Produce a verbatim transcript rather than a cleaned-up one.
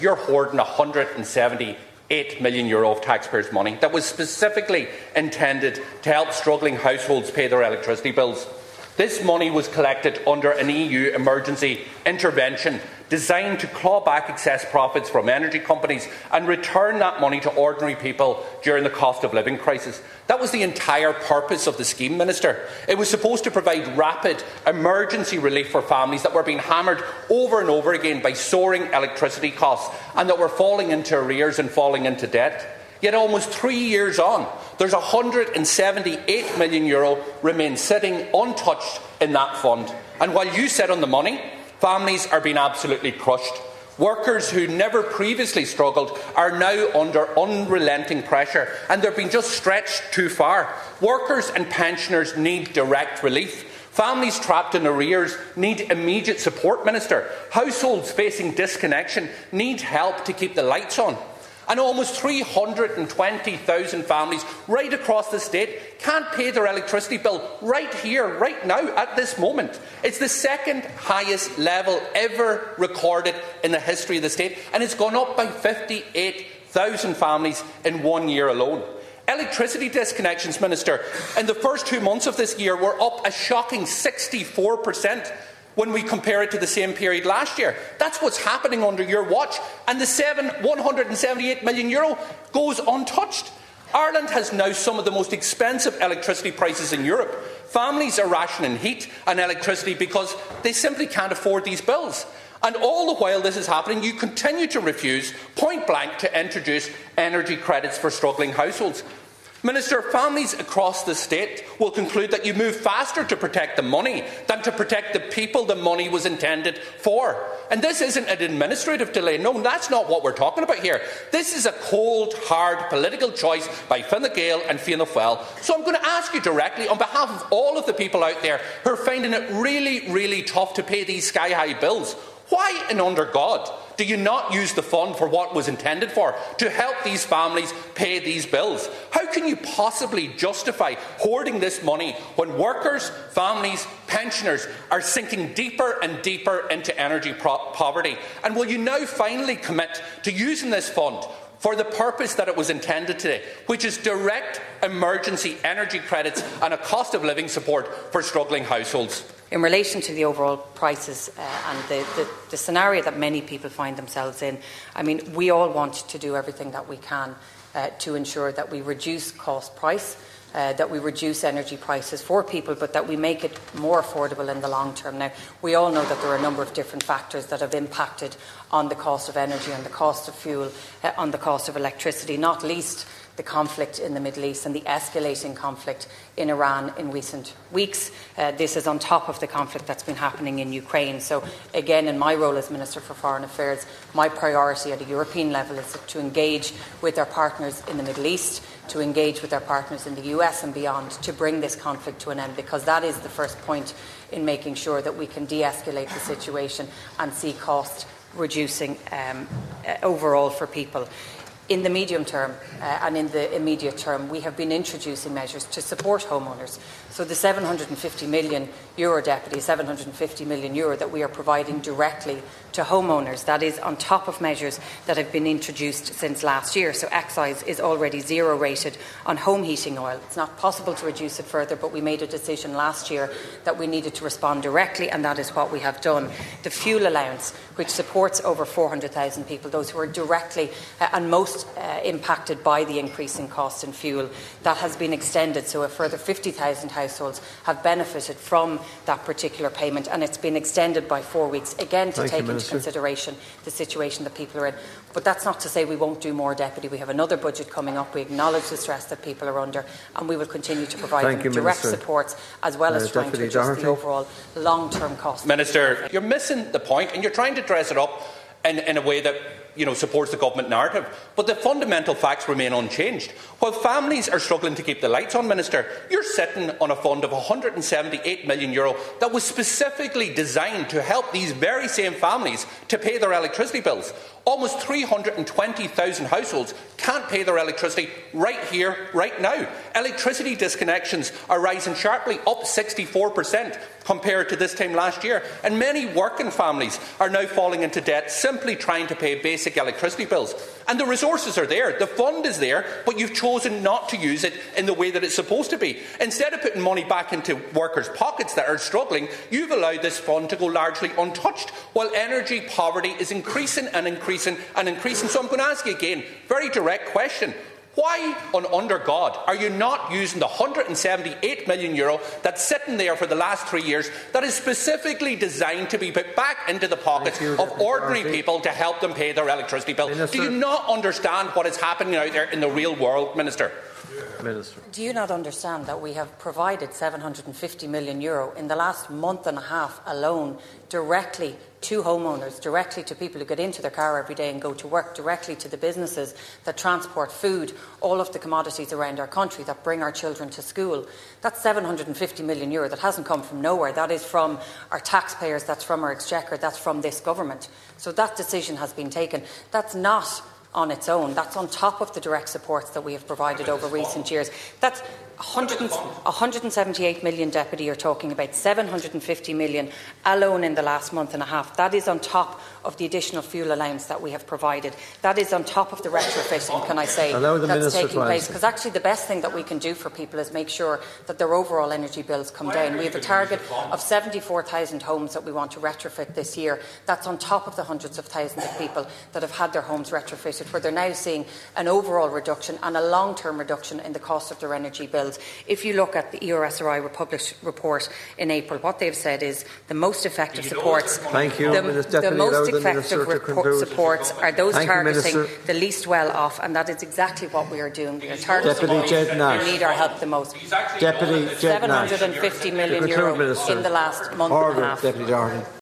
You're hoarding one hundred seventy-eight million euro of taxpayers' money that was specifically intended to help struggling households pay their electricity bills. This money was collected under an E U emergency intervention designed to claw back excess profits from energy companies and return that money to ordinary people during the cost of living crisis. That was the entire purpose of the scheme, Minister. It was supposed to provide rapid emergency relief for families that were being hammered over and over again by soaring electricity costs and that were falling into arrears and falling into debt. Yet almost three years on, there's one hundred seventy-eight million euro remains sitting untouched in that fund. And while you sit on the money, families are being absolutely crushed. Workers who never previously struggled are now under unrelenting pressure, and they're being just stretched too far. Workers and pensioners need direct relief. Families trapped in arrears need immediate support, Minister. Households facing disconnection need help to keep the lights on. And almost three hundred twenty thousand families right across the state can't pay their electricity bill right here, right now, at this moment. It's the second highest level ever recorded in the history of the state, and it's gone up by fifty-eight thousand families in one year alone. Electricity disconnections, Minister, in the first two months of this year were up a shocking sixty-four percent. When we compare it to the same period last year. That's what's happening under your watch, and the seven, one hundred seventy-eight million euro goes untouched. Ireland has now some of the most expensive electricity prices in Europe. Families are rationing heat and electricity because they simply can't afford these bills. And all the while this is happening, you continue to refuse, point blank, to introduce energy credits for struggling households. Minister, families across the state will conclude that you move faster to protect the money than to protect the people the money was intended for. And this isn't an administrative delay. No, that's not what we're talking about here. This is a cold, hard political choice by Fine Gael and Fianna Fáil. So I'm going to ask you directly, on behalf of all of the people out there who are finding it really, really tough to pay these sky-high bills, why and under God do you not use the fund for what it was intended for, to help these families pay these bills? How can you possibly justify hoarding this money when workers, families, pensioners are sinking deeper and deeper into energy poverty? And will you now finally commit to using this fund for the purpose that it was intended today, which is direct emergency energy credits and a cost of living support for struggling households? In relation to the overall prices uh, and the, the, the scenario that many people find themselves in, I mean, we all want to do everything that we can uh, to ensure that we reduce cost price, uh, that we reduce energy prices for people, but that we make it more affordable in the long term. Now, we all know that there are a number of different factors that have impacted on the cost of energy, on the cost of fuel, uh, on the cost of electricity, not least the conflict in the Middle East and the escalating conflict in Iran in recent weeks. Uh, this is on top of the conflict that's been happening in Ukraine. So, again, in my role as Minister for Foreign Affairs, my priority at a European level is to engage with our partners in the Middle East, to engage with our partners in the U S and beyond, to bring this conflict to an end, because that is the first point in making sure that we can de-escalate the situation and see cost reducing um, uh, overall for people. In the medium term uh, and in the immediate term, we have been introducing measures to support homeowners. So the seven hundred fifty million euro deputy, seven hundred fifty million euro that we are providing directly to homeowners, that is on top of measures that have been introduced since last year. So excise is already zero rated on home heating oil. It's not possible to reduce it further, but we made a decision last year that we needed to respond directly, and that is what we have done. The fuel allowance, which supports over four hundred thousand people, those who are directly uh, and most uh, impacted by the increase in cost in fuel, that has been extended. So a further fifty thousand households have benefited from that particular payment, and it's been extended by four weeks, again to Thank take you, into consideration the situation that people are in. But that's not to say we won't do more, Deputy. We have another budget coming up. We acknowledge the stress that people are under, and we will continue to provide Thank them you, direct Minister. supports, as well as uh, trying Deputy to reduce Doherty. the overall long-term cost. Minister, you're missing the point, and you're trying to dress it up in, in a way that you know, supports the government narrative. But the fundamental facts remain unchanged. While families are struggling to keep the lights on, Minister, you're sitting on a fund of one hundred seventy-eight million euro that was specifically designed to help these very same families to pay their electricity bills. Almost three hundred twenty thousand households can't pay their electricity right here, right now. Electricity disconnections are rising sharply, up sixty-four percent. compared to this time last year. And many working families are now falling into debt simply trying to pay basic electricity bills. And the resources are there, the fund is there, but you've chosen not to use it in the way that it's supposed to be. Instead of putting money back into workers' pockets that are struggling, you've allowed this fund to go largely untouched, while energy poverty is increasing and increasing and increasing. So I'm going to ask you again, very direct question. Why, on under God, are you not using the one hundred seventy-eight million euro that's sitting there for the last three years that is specifically designed to be put back into the pockets you, of ordinary people to help them pay their electricity bill? Minister. Do you not understand what is happening out there in the real world, Minister? Minister. Do you not understand that we have provided seven hundred fifty million euro in the last month and a half alone directly to homeowners, directly to people who get into their car every day and go to work, directly to the businesses that transport food, all of the commodities around our country that bring our children to school? That's seven hundred fifty million euro that hasn't come from nowhere. That is from our taxpayers, that's from our exchequer, that's from this government. So that decision has been taken. That's not on its own. That's on top of the direct supports that we have provided over recent years. That's one hundred seventy-eight million, Deputy, you're talking about seven hundred fifty million alone in the last month and a half. That is on top of the additional fuel allowance that we have provided. That is on top of the retrofitting, can I say, that's taking place. Because actually the best thing that we can do for people is make sure that their overall energy bills come down. We have a target of seventy-four thousand homes that we want to retrofit this year. That's on top of the hundreds of thousands of people that have had their homes retrofitted, where they're now seeing an overall reduction and a long-term reduction in the cost of their energy bills. If you look at the E R S R I published report in April, what they've said is the most effective supports, Thank you, the, Minister, the most the effective report supports are those Thank targeting you, the least well off, and that is exactly what we are doing. We are targeting those who need our help the most. Deputy seven hundred fifty million euro in the last month Order, and a half. Deputy Darling.